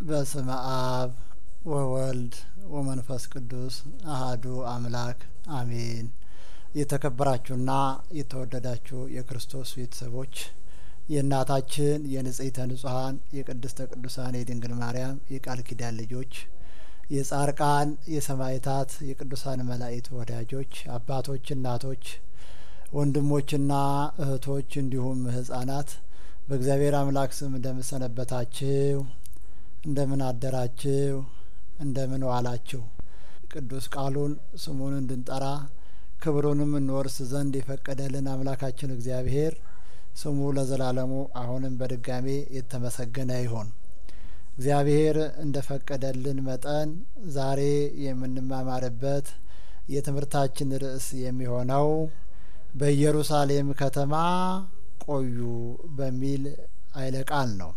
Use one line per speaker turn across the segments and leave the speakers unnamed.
በስመ አብ ወወልድ ወመንፈስ ቅዱስ አሐዱ አምላክ አሜን። የተከበራችሁና የተወደዳችሁ የክርስቶስ ቤተሰቦች የእናታችን የንጽሕተ ንጹሐን የቅድስተ ቅዱሳን የድንግል ማርያም የቃል ኪዳን ልጆች የጻርቃን የሰማዕታት የቅዱሳን መላእክት ወዳጆች አባቶች፣ እናቶች፣ ወንድሞችና እህቶች እንዲሁም ሕፃናት በእግዚአብሔር አምላክ ስም እንደምን ሰነበታችሁ? እንደምን አደራችሁ? እንደምን ዋላችሁ? ቅዱስ ቃሉን ስሙን እንድንጠራ ክብሩንም እንወርስ ዘንድ የፈቀደልን አምላካችን እግዚአብሔር ስሙ ለዘላለሙ አሁንም በድጋሜ የተመሰገነ ይሁን። እግዚአብሔር እንደፈቀደልን መጠን ዛሬ የምንማማርበት የትምህርታችን ርዕስ የሚሆነው በኢየሩሳሌም ከተማ ቆዩ በሚል ኃይለ ቃል ነው።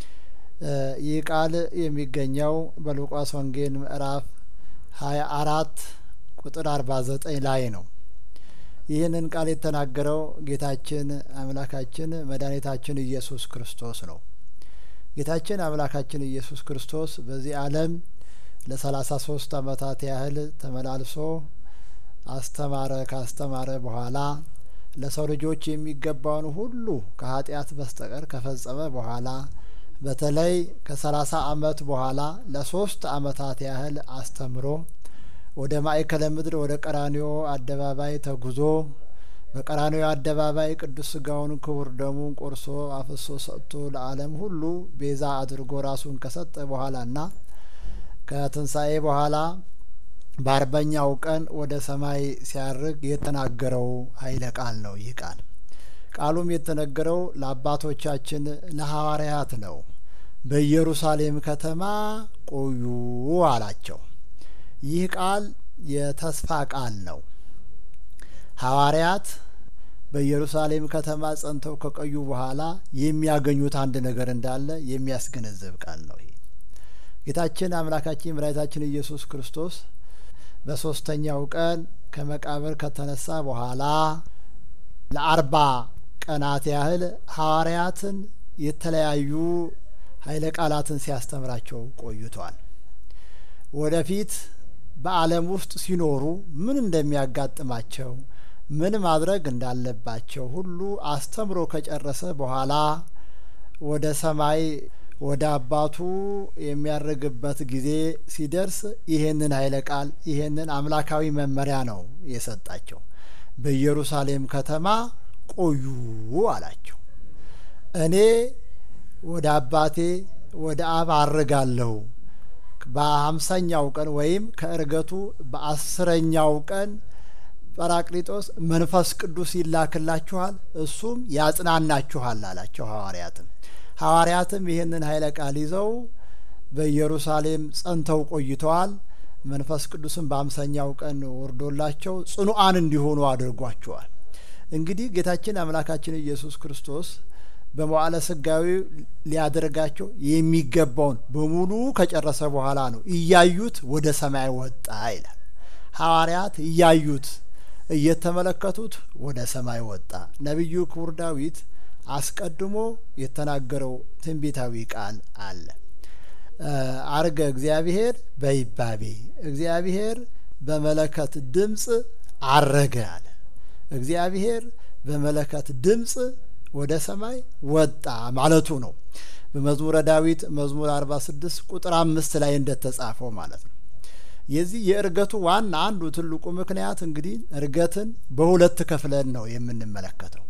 ይህ ቃል የሚገኘው በሉቃስ ወንጌል ምዕራፍ 24 ቁጥር 49 ላይ ነው። ይህንን ቃል የተናገረው ጌታችን አምላካችን መድኃኒታችን ኢየሱስ ክርስቶስ ነው። ጌታችን አምላካችን ኢየሱስ ክርስቶስ በዚህ ዓለም ለ33 ዓመታት ያህል ተመላልሶ አስተማረ። ካስተማረ በኋላ ለሰው ልጆች የሚገባውን ሁሉ ከኃጢአት በስተቀር ከፈጸመ በኋላ በተለይ ከ30 ዓመት በኋላ ለ3 ዓመታት ያህል አስተምሮ ወደ ማእከለ ምድር ወደ ቀራንዮ አደባባይ ተጉዞ በቀራንዮ አደባባይ ቅዱስ ሥጋውን ክቡር ደሙን ቆርሶ አፍሶ ሰጥቶ ለዓለም ሁሉ ቤዛ አድርጎ ራሱን ከሰጠ በኋላና ከትንሣኤ በኋላ በ40ኛው ቀን ወደ ሰማይ ሲያርግ የተናገረው ኃይለ ቃል ነው። ይህ ቃሉም የተነገረው ለአባቶቻችን ለሐዋርያት ነው። በኢየሩሳሌም ከተማ ቆዩ አላቸው። ይህ ቃል የተስፋ ቃል ነው። ሐዋርያት በኢየሩሳሌም ከተማ ጸንተው ከቆዩ በኋላ የሚያገኙት አንድ ነገር እንዳለ የሚያስገነዝብ ቃል ነው። ይሄ ጌታችን አምላካችን መድኃኒታችን ኢየሱስ ክርስቶስ በ3ኛው ቀን ከመቃብር ከተነሳ በኋላ ለ40 ቀናት ያህል ሐዋርያትን የተለያዩ ኃይለ ቃላትን ሲያስተምራቸው ቆይቷል። ወደፊት በዓለም ውስጥ ሲኖሩ ምን እንደሚያጋጥማቸው ምን ማድረግ እንዳለባቸው ሁሉ አስተምሮ ከጨረሰ በኋላ ወደ ሰማይ ወደ አባቱ የሚያርግበት ጊዜ ሲደርስ ይሄንን ኃይለ ቃል ይሄንን አምላካዊ መመሪያ ነው የሰጣቸው። በኢየሩሳሌም ከተማ ቆዩ አላቸው። እኔ ወደ አባቴ ወደ አብ አርጋለሁ። በ50ኛው ቀን ወይም ከእርገቱ በ10ኛው ቀን ጰራቅሊጦስ መንፈስ ቅዱስ ይላክላችኋል፣ እሱም ያጽናናችኋል አላቸው። ሐዋርያትም ይህንን ኃይለ ቃል ይዘው በኢየሩሳሌም ጸንተው ቆይተዋል። መንፈስ ቅዱስም በ50ኛው ቀን ወርዶላቸው ጽኑዓን እንዲሆኑ አድርጓቸዋል። እንግዲህ ጌታችን አምላካችን ኢየሱስ ክርስቶስ በመዋዕለ ሥጋዌ ሊያደርጋቸው የሚገባውን በሙሉ ከጨረሰ በኋላ ነው እያዩት ወደ ሰማይ ወጣ ይላል። ሐዋርያት እያዩት እየተመለከቱት ወደ ሰማይ ወጣ። ነቢዩ ክቡር ዳዊት አስቀድሞ የተናገረው ትንቢታዊ ቃል አለ። አርገ እግዚአብሔር በይባቤ እግዚአብሔር በመለከት ድምጽ አረገ አለ። እግዚአብሔር በመለከት ድምጽ ወደ ሰማይ ወጣ ማለቱ ነው። በመዝሙረ ዳዊት መዝሙር 46 ቁጥር 5 ላይ እንደተጻፈው ማለት ነው። የዚህ የእርገቱ ዋና አንዱ ትልቁ ምክንያት እንግዲህ እርገትን በሁለት ከፍለን ነው የምንመለከተው።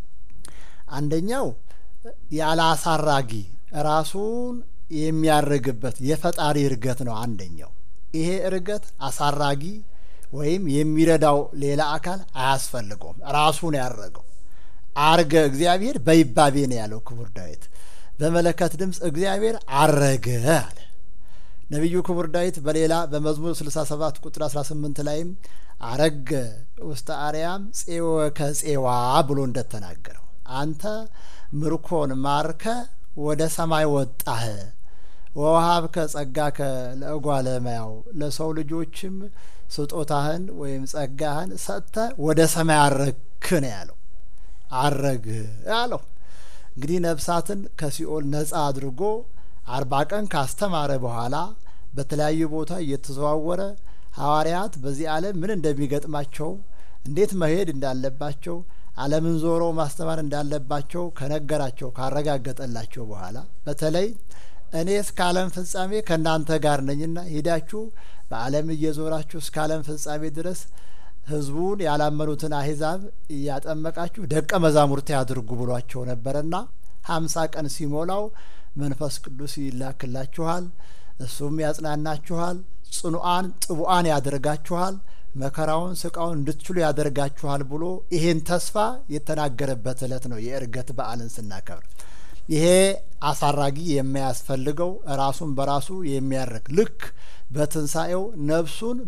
አንደኛው ያለ አሳራጊ ራሱን የሚያርግበት የፈጣሪ እርገት ነው አንደኛው። ይሄ እርገት አሳራጊ ወይም የሚረዳው ሌላ አካል አያስፈልገውም፣ ራሱን ያረገው። አርገ እግዚአብሔር በይባቤ ነው ያለው ክቡር ዳዊት። በመለከት ድምጽ እግዚአብሔር አረገ አለ። ነቢዩ ክቡር ዳዊት በሌላ በመዝሙር 67 ቁጥር 18 ላይም አረገ ውስተ አርያም ጼወ ከጼዋ ብሎ እንደተናገረው አንተ ምርኮን ማርከ ወደ ሰማይ ወጣህ ወወሀብከ ጸጋከ ለእጓለ እመሕያው ለሰው ልጆችም ስጦታህን ወይም ጸጋህን ሰጥተ ወደ ሰማይ አረግክ ነው ያለው። አረግ አለው። እንግዲህ ነፍሳትን ከሲኦል ነጻ አድርጎ 40 ቀን ካስተማረ በኋላ በተለያዩ ቦታ እየተዘዋወረ ሐዋርያት በዚህ ዓለም ምን እንደሚገጥማቸው እንዴት መሄድ እንዳለባቸው ዓለምን ዞሮ ማስተማር እንዳለባቸው ከነገራቸው ካረጋገጠላቸው በኋላ በተለይ እኔ እስከ ዓለም ፍጻሜ ከእናንተ ጋር ነኝና ሄዳችሁ በዓለም እየዞራችሁ እስከ ዓለም ፍጻሜ ድረስ ሕዝቡን ያላመኑትን አሕዛብ እያጠመቃችሁ ደቀ መዛሙርት ያድርጉ ብሏቸው ነበርና 50 ቀን ሲሞላው መንፈስ ቅዱስ ይላክላችኋል፣ እሱም ያጽናናችኋል፣ ጽኑዓን ጥቡዓን ያደርጋችኋል፣ መከራውን ስቃውን እንድትችሉ ያደርጋችኋል ብሎ ይሄን ተስፋ የተናገረበት ዕለት ነው የዕርገት በዓልን ስናከብር። ይሄ አሳራጊ የማያስፈልገው ራሱን በራሱ የሚያርግ ልክ በትንሣኤው ነፍሱን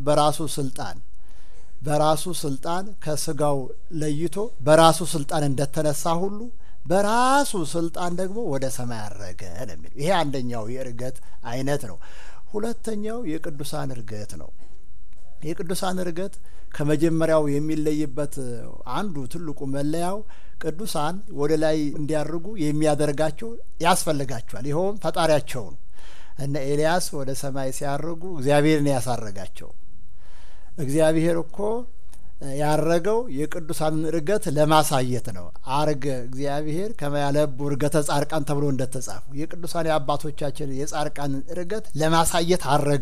በራሱ ስልጣን ከስጋው ለይቶ በራሱ ስልጣን እንደተነሳ ሁሉ በራሱ ስልጣን ደግሞ ወደ ሰማይ አረገ ነው የሚለው። ይሄ አንደኛው የዕርገት አይነት ነው። ሁለተኛው የቅዱሳን ዕርገት ነው። የቅዱሳን ዕርገት ከመጀመሪያው የሚለይበት አንዱ ትልቁ መለያው ቅዱሳን ወደ ላይ እንዲያርጉ የሚያደርጋቸው ያስፈልጋቸዋል። ይኸውም ፈጣሪያቸው ነው። እነ ኤልያስ ወደ ሰማይ ሲያርጉ እግዚአብሔርን ያሳረጋቸው። እግዚአብሔር እኮ ያረገው የቅዱሳንን ዕርገት ለማሳየት ነው። አርገ እግዚአብሔር ከመያለቡ ዕርገተ ጻድቃን ተብሎ እንደተጻፉ የቅዱሳን የአባቶቻችን የጻድቃንን ዕርገት ለማሳየት አረገ።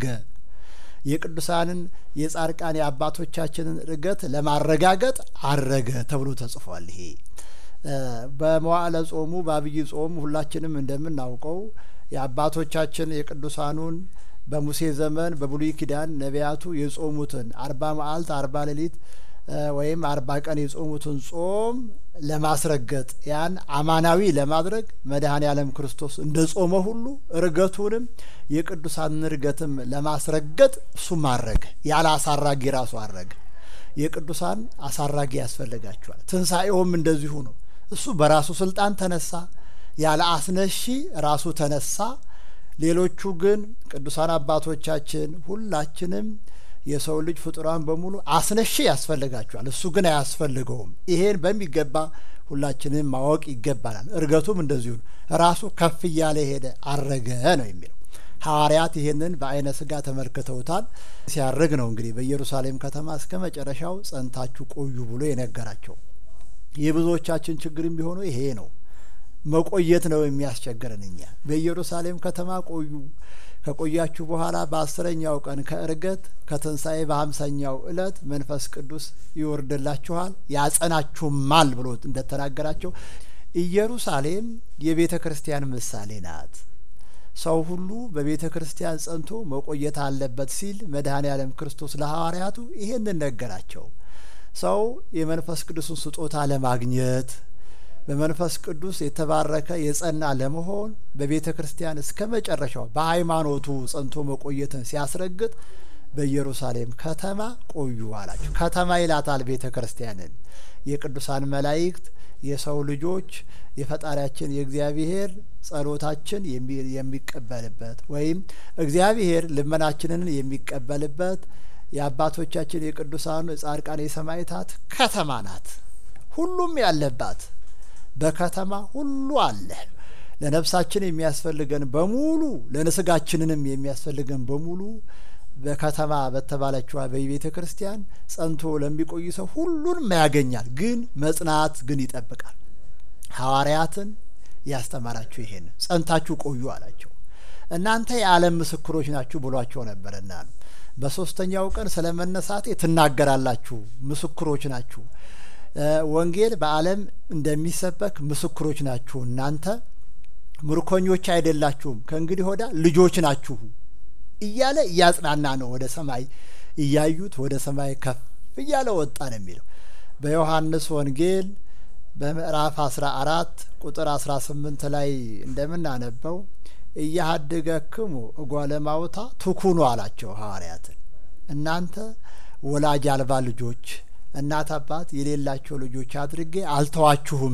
የቅዱሳንን የጻድቃን የአባቶቻችንን ዕርገት ለማረጋገጥ አረገ ተብሎ ተጽፏል። ይሄ በመዋዕለ ጾሙ በአብይ ጾም ሁላችንም እንደምናውቀው የአባቶቻችን የቅዱሳኑን በሙሴ ዘመን በብሉይ ኪዳን ነቢያቱ የጾሙትን 40 መዓልት 40 ሌሊት ወይም 40 ቀን የጾሙትን ጾም ለማስረገጥ ያን አማናዊ ለማድረግ መድኃኔ ዓለም ክርስቶስ እንደ ጾመ ሁሉ ዕርገቱንም የቅዱሳንን ዕርገትም ለማስረገጥ እሱ ማረገ። ያለ አሳራጊ ራሱ አረገ። የቅዱሳን አሳራጊ ያስፈልጋቸዋል። ትንሣኤውም እንደዚሁ ነው። እሱ በራሱ ስልጣን ተነሳ፣ ያለ አስነሺ ራሱ ተነሳ። ሌሎቹ ግን ቅዱሳን አባቶቻችን ሁላችንም የሰው ልጅ ፍጡራን በሙሉ አስነሺ ያስፈልጋቸዋል። እሱ ግን አያስፈልገውም። ይሄን በሚገባ ሁላችንም ማወቅ ይገባናል። ዕርገቱም እንደዚሁ ነው። ራሱ ከፍ እያለ ሄደ፣ አረገ ነው የሚለው። ሐዋርያት ይሄንን በአይነ ስጋ ተመልክተውታል። ሲያርግ ነው እንግዲህ በኢየሩሳሌም ከተማ እስከ መጨረሻው ጸንታችሁ ቆዩ ብሎ የነገራቸው። የብዙዎቻችን ችግርም ቢሆኑ ይሄ ነው። መቆየት ነው የሚያስቸግረን። እኛ በኢየሩሳሌም ከተማ ቆዩ። ከቆያችሁ በኋላ በ10ኛው ቀን ከዕርገት ከትንሣኤ በ50ኛው ዕለት መንፈስ ቅዱስ ይወርድላችኋል ያጸናችሁማል ብሎ እንደተናገራቸው ኢየሩሳሌም የቤተ ክርስቲያን ምሳሌ ናት። ሰው ሁሉ በቤተ ክርስቲያን ጸንቶ መቆየት አለበት ሲል መድኃኔ ዓለም ክርስቶስ ለሐዋርያቱ ይሄንን ነገራቸው። ሰው የመንፈስ ቅዱስን ስጦታ ለማግኘት በመንፈስ ቅዱስ የተባረከ የጸና ለመሆን በቤተ ክርስቲያን እስከ መጨረሻው በሃይማኖቱ ጸንቶ መቆየትን ሲያስረግጥ በኢየሩሳሌም ከተማ ቆዩ አላቸው። ከተማ ይላታል ቤተ ክርስቲያንን። የቅዱሳን መላእክት የሰው ልጆች የፈጣሪያችን የእግዚአብሔር ጸሎታችን የሚቀበልበት ወይም እግዚአብሔር ልመናችንን የሚቀበልበት የአባቶቻችን የቅዱሳን የጻድቃን የሰማዕታት ከተማ ናት። ሁሉም ያለባት በከተማ ሁሉ አለ። ለነፍሳችን የሚያስፈልገን በሙሉ ለነስጋችንንም የሚያስፈልገን በሙሉ በከተማ በተባለችዋ በቤተ ክርስቲያን ጸንቶ ለሚቆይ ሰው ሁሉንም ያገኛል። ግን መጽናት ግን ይጠብቃል። ሐዋርያትን ያስተማራችሁ ይሄን ጸንታችሁ ቆዩ አላቸው። እናንተ የዓለም ምስክሮች ናችሁ ብሏቸው ነበርና በ3ኛው ቀን ስለመነሳቴ ትናገራላችሁ፣ ምስክሮች ናችሁ። ወንጌል በዓለም እንደሚሰበክ ምስክሮች ናችሁ። እናንተ ምርኮኞች አይደላችሁም፣ ከእንግዲህ ወዲያ ልጆች ናችሁ እያለ እያጽናና ነው። ወደ ሰማይ እያዩት ወደ ሰማይ ከፍ እያለ ወጣ ነው የሚለው። በዮሐንስ ወንጌል በምዕራፍ 14 ቁጥር 18 ላይ እንደምናነበው እያሃድገክሙ እጓለ ማውታ ትኩኑ አላቸው ሐዋርያትን። እናንተ ወላጅ አልባ ልጆች እናት አባት የሌላቸው ልጆች አድርጌ አልተዋችሁም፣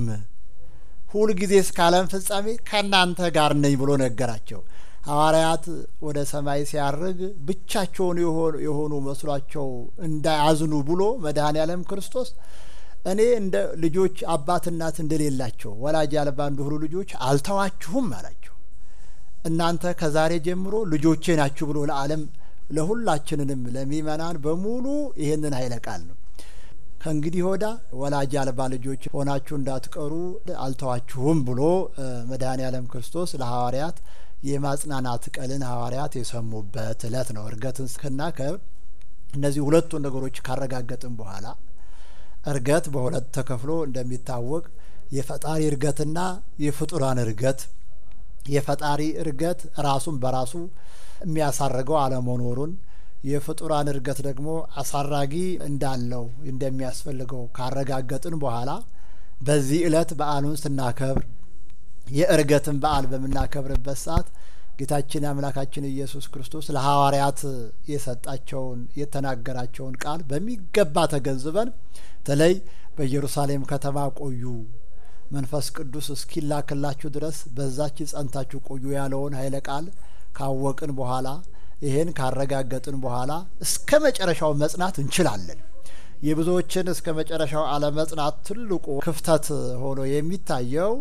ሁልጊዜ እስከ ዓለም ፍጻሜ ከእናንተ ጋር ነኝ ብሎ ነገራቸው። ሐዋርያት ወደ ሰማይ ሲያርግ ብቻቸውን የሆኑ መስሏቸው እንዳያዝኑ ብሎ መድኃኔ ዓለም ክርስቶስ እኔ እንደ ልጆች አባት እናት እንደሌላቸው ወላጅ አልባ እንደሆኑ ልጆች አልተዋችሁም አላቸው። እናንተ ከዛሬ ጀምሮ ልጆቼ ናችሁ ብሎ ለዓለም ለሁላችንንም ለሚመናን በሙሉ ይሄንን ኃይለ ቃል ነው። ከእንግዲህ ወዳ ወላጅ አልባ ልጆች ሆናችሁ እንዳትቀሩ አልተዋችሁም ብሎ መድኃኔዓለም ክርስቶስ ለሐዋርያት የማጽናናት ቃልን ሐዋርያት የሰሙበት ዕለት ነው። እርገትን ስናከብር እነዚህ ሁለቱን ነገሮች ካረጋገጥን በኋላ እርገት በሁለት ተከፍሎ እንደሚታወቅ የፈጣሪ እርገትና የፍጡራን እርገት። የፈጣሪ እርገት ራሱን በራሱ የሚያሳርገው አለመኖሩን፣ የፍጡራን እርገት ደግሞ አሳራጊ እንዳለው እንደሚያስፈልገው ካረጋገጥን በኋላ በዚህ ዕለት በዓሉን ስናከብር የእርገትን በዓል በምናከብርበት ሰዓት ጌታችን አምላካችን ኢየሱስ ክርስቶስ ለሐዋርያት የሰጣቸውን የተናገራቸውን ቃል በሚገባ ተገንዝበን በተለይ በኢየሩሳሌም ከተማ ቆዩ መንፈስ ቅዱስ እስኪላክላችሁ ድረስ በዛች ጸንታችሁ ቆዩ ያለውን ኃይለ ቃል ካወቅን በኋላ ይሄን ካረጋገጥን በኋላ እስከ መጨረሻው መጽናት እንችላለን። የብዙዎችን እስከ መጨረሻው አለመጽናት ትልቁ ክፍተት ሆኖ የሚታየው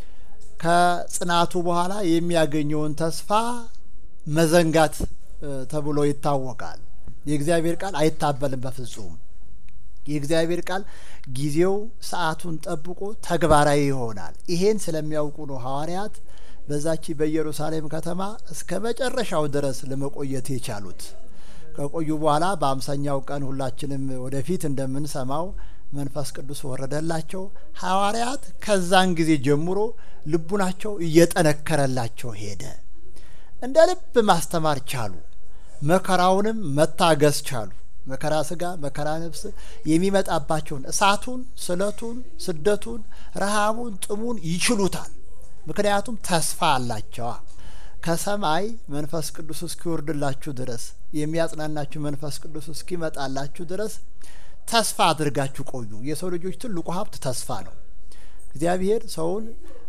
ከጽናቱ በኋላ የሚያገኘውን ተስፋ መዘንጋት ተብሎ ይታወቃል። የእግዚአብሔር ቃል አይታበልም በፍጹም። የእግዚአብሔር ቃል ጊዜው ሰዓቱን ጠብቆ ተግባራዊ ይሆናል። ይሄን ስለሚያውቁ ነው ሐዋርያት በዛች በኢየሩሳሌም ከተማ እስከ መጨረሻው ድረስ ለመቆየት የቻሉት። ከቆዩ በኋላ በ50ኛው ቀን ሁላችንም ወደፊት እንደምንሰማው መንፈስ ቅዱስ ወረደላቸው። ሐዋርያት ከዛን ጊዜ ጀምሮ ልቡናቸው እየጠነከረላቸው ሄደ። እንደ ልብ ማስተማር ቻሉ። መከራውንም መታገስ ቻሉ። መከራ ስጋ መከራ ነፍስ የሚመጣባቸውን እሳቱን፣ ስለቱን፣ ስደቱን፣ ረሃቡን፣ ጥሙን ይችሉታል። ምክንያቱም ተስፋ አላቸዋ። ከሰማይ መንፈስ ቅዱስ እስኪወርድላችሁ ድረስ የሚያጽናናችሁ መንፈስ ቅዱስ እስኪመጣላችሁ ድረስ ተስፋ አድርጋችሁ ቆዩ። የሰው ልጆች ትልቁ ሀብት ተስፋ ነው። እግዚአብሔር ሰውን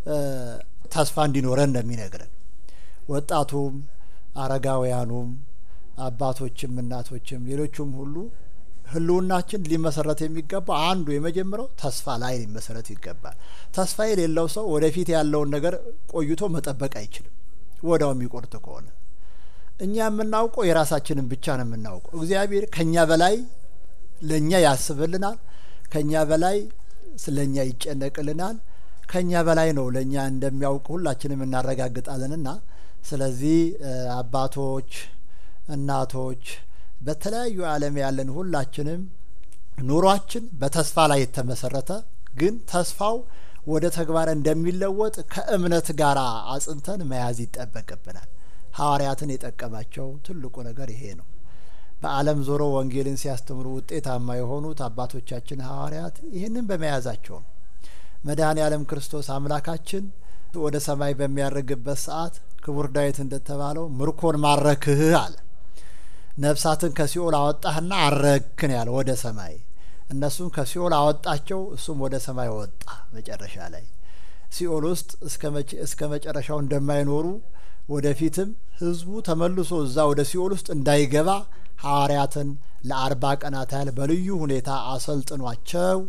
ተስፋ እንዲኖረን እንደሚነግረን ወጣቱም አረጋውያኑም አባቶችም እናቶችም ሌሎቹም ሁሉ ህልውናችን ሊመሰረት የሚገባው አንዱ የመጀመሪያው ተስፋ ላይ ሊመሰረት ይገባል። ተስፋ የሌለው ሰው ወደፊት ያለውን ነገር ቆይቶ መጠበቅ አይችልም። ወዳው የሚቆርጥ ከሆነ እኛ የምናውቀው የራሳችንን ብቻ ነው የምናውቀው። እግዚአብሔር ከኛ በላይ ለኛ ያስብልናል። ከኛ በላይ ስለኛ ይጨነቅልናል። ከኛ በላይ ነው ለኛ እንደሚያውቅ ሁላችንም እናረጋግጣለንና ስለዚህ አባቶች እናቶች በተለያዩ ዓለም ያለን ሁላችንም ኑሯችን በተስፋ ላይ የተመሰረተ ግን ተስፋው ወደ ተግባር እንደሚለወጥ ከእምነት ጋር አጽንተን መያዝ ይጠበቅብናል። ሐዋርያትን የጠቀማቸው ትልቁ ነገር ይሄ ነው። በዓለም ዞሮ ወንጌልን ሲያስተምሩ ውጤታማ የሆኑት አባቶቻችን ሐዋርያት ይህንን በመያዛቸው ነው። መድኃኔዓለም ክርስቶስ አምላካችን ወደ ሰማይ በሚያርግበት ሰዓት ክቡር ዳዊት እንደተባለው ምርኮን ማረክህ አለ። ነፍሳትን ከሲኦል አወጣህና አረክን ያለ ወደ ሰማይ። እነሱም ከሲኦል አወጣቸው፣ እሱም ወደ ሰማይ ወጣ። መጨረሻ ላይ ሲኦል ውስጥ እስከ መጨረሻው እንደማይኖሩ ወደፊትም ህዝቡ ተመልሶ እዛ ወደ ሲኦል ውስጥ እንዳይገባ ሐዋርያትን ለ40 ቀናት ያህል በልዩ ሁኔታ አሰልጥኗቸው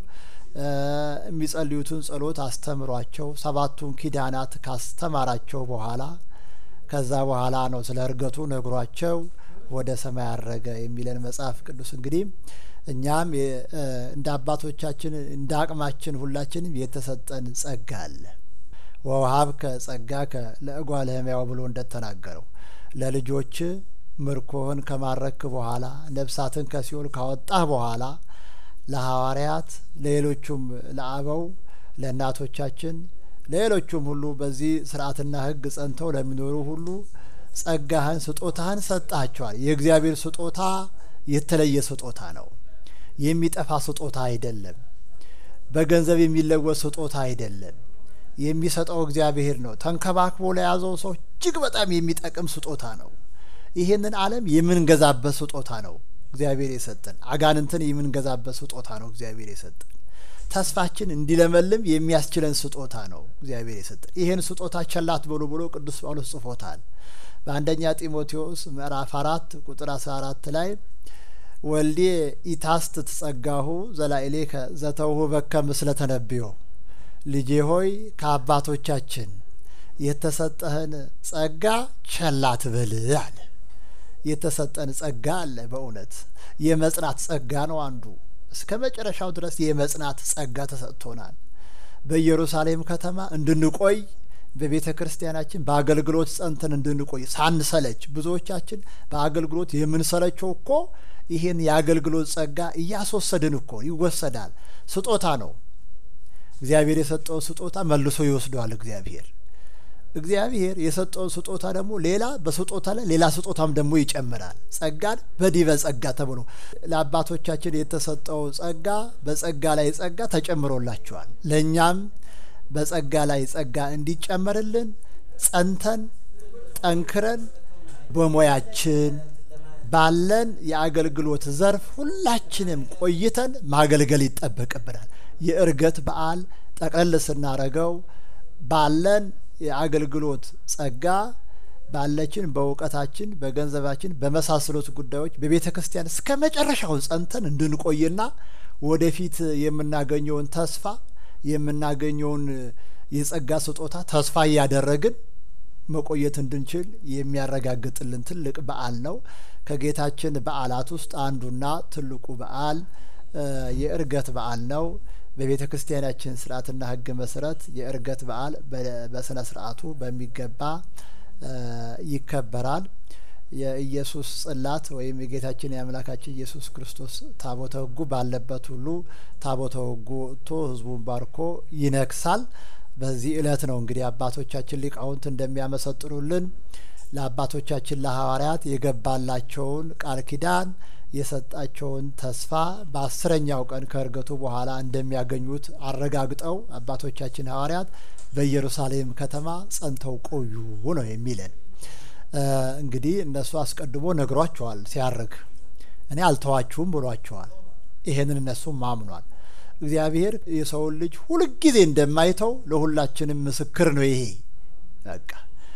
የሚጸልዩትን ጸሎት አስተምሯቸው 7ቱን ኪዳናት ካስተማራቸው በኋላ ከዛ በኋላ ነው ስለ እርገቱ ነግሯቸው ወደ ሰማይ አረገ የሚለን መጽሐፍ ቅዱስ። እንግዲህ እኛም እንደ አባቶቻችን እንደ አቅማችን ሁላችንም የተሰጠን ጸጋ አለ። ወውሀብከ ጸጋከ ለእጓለ እመሕያው ብሎ እንደተናገረው ለልጆች ምርኮህን ከማረክ በኋላ ነፍሳትን ከሲኦል ካወጣህ በኋላ ለሐዋርያት ለሌሎቹም ለአበው ለእናቶቻችን ለሌሎቹም ሁሉ በዚህ ስርዓትና ሕግ ጸንተው ለሚኖሩ ሁሉ ጸጋህን ስጦታህን ሰጣቸዋል። የእግዚአብሔር ስጦታ የተለየ ስጦታ ነው። የሚጠፋ ስጦታ አይደለም። በገንዘብ የሚለወጥ ስጦታ አይደለም። የሚሰጠው እግዚአብሔር ነው። ተንከባክቦ ለያዘው ሰው እጅግ በጣም የሚጠቅም ስጦታ ነው። ይሄንን ዓለም የምንገዛበት ስጦታ ነው እግዚአብሔር የሰጠን። አጋንንትን የምንገዛበት ስጦታ ነው እግዚአብሔር የሰጠን። ተስፋችን እንዲለመልም የሚያስችለን ስጦታ ነው እግዚአብሔር የሰጠን። ይሄን ስጦታ ቸላት ብሎ ቅዱስ ጳውሎስ ጽፎታል። በአንደኛ ጢሞቴዎስ ምዕራፍ 4 ቁጥር 14 ላይ ወልዴ ኢታስት ትጸጋሁ ዘላኢሌከ ዘተውሁ በከ ምስለ ተነብዮ፣ ልጄ ሆይ ከአባቶቻችን የተሰጠህን ጸጋ ቸል አትበል አለ። የተሰጠን ጸጋ አለ። በእውነት የመጽናት ጸጋ ነው አንዱ። እስከ መጨረሻው ድረስ የመጽናት ጸጋ ተሰጥቶናል። በኢየሩሳሌም ከተማ እንድንቆይ በቤተ ክርስቲያናችን በአገልግሎት ጸንተን እንድንቆይ ሳንሰለች። ብዙዎቻችን በአገልግሎት የምንሰለቸው እኮ ይሄን የአገልግሎት ጸጋ እያስወሰድን እኮ ይወሰዳል። ስጦታ ነው። እግዚአብሔር የሰጠውን ስጦታ መልሶ ይወስደዋል። እግዚአብሔር የሰጠውን ስጦታ ደግሞ ሌላ በስጦታ ላይ ሌላ ስጦታም ደግሞ ይጨምራል። ጸጋን በዲበ ጸጋ ተብሎ ለአባቶቻችን የተሰጠው ጸጋ በጸጋ ላይ ጸጋ ተጨምሮላቸዋል። ለእኛም በጸጋ ላይ ጸጋ እንዲጨመርልን ጸንተን ጠንክረን በሙያችን ባለን የአገልግሎት ዘርፍ ሁላችንም ቆይተን ማገልገል ይጠበቅብናል። የዕርገት በዓል ጠቅለል ስናረገው ባለን የአገልግሎት ጸጋ ባለችን በእውቀታችን በገንዘባችን በመሳሰሉት ጉዳዮች በቤተ ክርስቲያን እስከ መጨረሻው ጸንተን እንድንቆይና ወደፊት የምናገኘውን ተስፋ የምናገኘውን የጸጋ ስጦታ ተስፋ እያደረግን መቆየት እንድንችል የሚያረጋግጥልን ትልቅ በዓል ነው። ከጌታችን በዓላት ውስጥ አንዱና ትልቁ በዓል የዕርገት በዓል ነው። በቤተ ክርስቲያናችን ስርዓትና ሕግ መሰረት የዕርገት በዓል በስነ ስርዓቱ በሚገባ ይከበራል። የኢየሱስ ጽላት ወይም የጌታችን የአምላካችን ኢየሱስ ክርስቶስ ታቦተ ሕጉ ባለበት ሁሉ ታቦተ ሕጉ ወጥቶ ሕዝቡን ባርኮ ይነግሳል። በዚህ ዕለት ነው እንግዲህ አባቶቻችን ሊቃውንት እንደሚያመሰጥሩልን ለአባቶቻችን ለሐዋርያት የገባላቸውን ቃል ኪዳን የሰጣቸውን ተስፋ በ10ኛው ቀን ከዕርገቱ በኋላ እንደሚያገኙት አረጋግጠው አባቶቻችን ሐዋርያት በኢየሩሳሌም ከተማ ጸንተው ቆዩ ነው የሚለን። እንግዲህ እነሱ አስቀድሞ ነግሯቸዋል። ሲያርግ እኔ አልተዋችሁም ብሏቸዋል። ይሄንን እነሱም አምኗል። እግዚአብሔር የሰውን ልጅ ሁልጊዜ እንደማይተው ለሁላችንም ምስክር ነው። ይሄ በቃ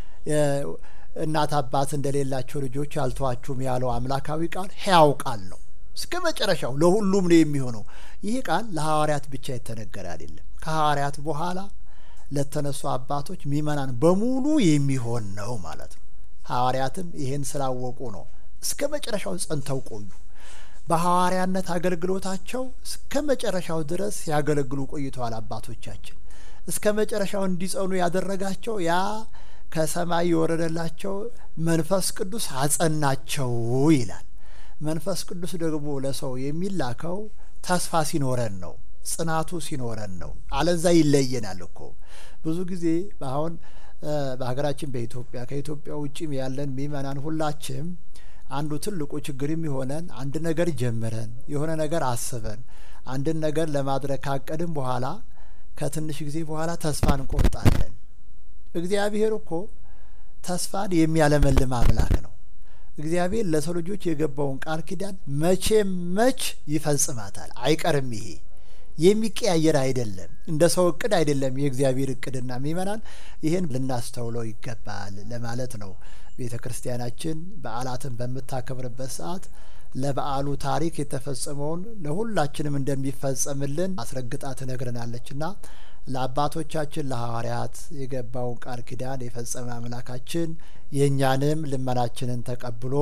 እናት አባት እንደሌላቸው ልጆች አልተዋችሁም ያለው አምላካዊ ቃል ሕያው ቃል ነው። እስከ መጨረሻው ለሁሉም ነው የሚሆነው። ይሄ ቃል ለሐዋርያት ብቻ የተነገረ አይደለም። ከሐዋርያት በኋላ ለተነሱ አባቶች ምእመናን በሙሉ የሚሆን ነው ማለት ነው። ሐዋርያትም ይሄን ስላወቁ ነው እስከ መጨረሻው ጸንተው ቆዩ። በሐዋርያነት አገልግሎታቸው እስከ መጨረሻው ድረስ ያገለግሉ ቆይተዋል። አባቶቻችን እስከ መጨረሻው እንዲጸኑ ያደረጋቸው ያ ከሰማይ የወረደላቸው መንፈስ ቅዱስ አጸናቸው ይላል። መንፈስ ቅዱስ ደግሞ ለሰው የሚላከው ተስፋ ሲኖረን ነው፣ ጽናቱ ሲኖረን ነው። አለዛ ይለየናል እኮ ብዙ ጊዜ አሁን በሀገራችን በኢትዮጵያ ከኢትዮጵያ ውጭም ያለን ምእመናን ሁላችንም አንዱ ትልቁ ችግር የሚሆነን አንድ ነገር ጀምረን የሆነ ነገር አስበን አንድን ነገር ለማድረግ ካቀድን በኋላ ከትንሽ ጊዜ በኋላ ተስፋ እንቆርጣለን። እግዚአብሔር እኮ ተስፋን የሚያለመልም አምላክ ነው። እግዚአብሔር ለሰው ልጆች የገባውን ቃል ኪዳን መች ይፈጽማታል፣ አይቀርም። ይሄ የሚቀያየር አይደለም፣ እንደ ሰው እቅድ አይደለም የእግዚአብሔር እቅድና ምእመናን ይሄን ልናስተውለው ይገባል ለማለት ነው። ቤተ ክርስቲያናችን በዓላትን በምታከብርበት ሰዓት ለበዓሉ ታሪክ የተፈጸመውን ለሁላችንም እንደሚፈጸምልን አስረግጣ ትነግረናለችና ለአባቶቻችን ለሐዋርያት የገባውን ቃል ኪዳን የፈጸመ አምላካችን የእኛንም ልመናችንን ተቀብሎ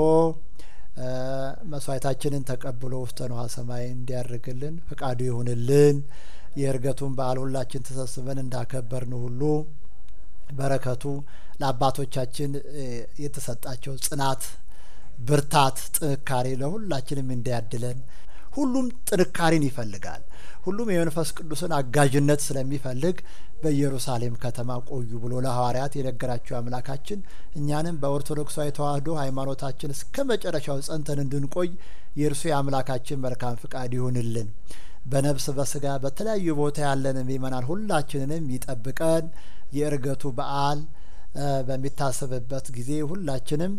መስዋዕታችንን ተቀብሎ ውስተ ንዋየ ሰማይ እንዲያርግልን ፈቃዱ ይሁንልን። የዕርገቱን በዓል ሁላችን ተሰብስበን እንዳከበርን ሁሉ በረከቱ ለአባቶቻችን የተሰጣቸው ጽናት፣ ብርታት፣ ጥንካሬ ለሁላችንም እንዲያድለን። ሁሉም ጥንካሬን ይፈልጋል። ሁሉም የመንፈስ ቅዱስን አጋዥነት ስለሚፈልግ በኢየሩሳሌም ከተማ ቆዩ ብሎ ለሐዋርያት የነገራቸው አምላካችን እኛንም በኦርቶዶክሳዊ ተዋሕዶ ሃይማኖታችን እስከ መጨረሻው ጸንተን እንድንቆይ የእርሱ የአምላካችን መልካም ፍቃድ ይሁንልን። በነፍስ በስጋ በተለያዩ ቦታ ያለን ምእመናን ሁላችንንም ይጠብቀን። የዕርገቱ በዓል በሚታሰብበት ጊዜ ሁላችንም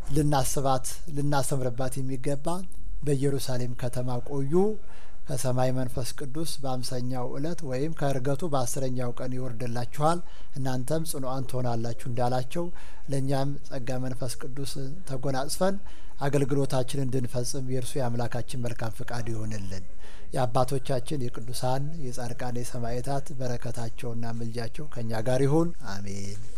ልናሰምርባት የሚገባ በኢየሩሳሌም ከተማ ቆዩ። ከሰማይ መንፈስ ቅዱስ በ50ኛው ዕለት ወይም ከዕርገቱ በ10ኛው ቀን ይወርድላችኋል፣ እናንተም ጽኑዓን ትሆናላችሁ እንዳላቸው ለእኛም ጸጋ መንፈስ ቅዱስ ተጎናጽፈን አገልግሎታችንን እንድንፈጽም የእርሱ የአምላካችን መልካም ፍቃድ ይሆንልን። የአባቶቻችን የቅዱሳን የጻድቃን የሰማዕታት በረከታቸውና ምልጃቸው ከእኛ ጋር ይሁን፣ አሜን።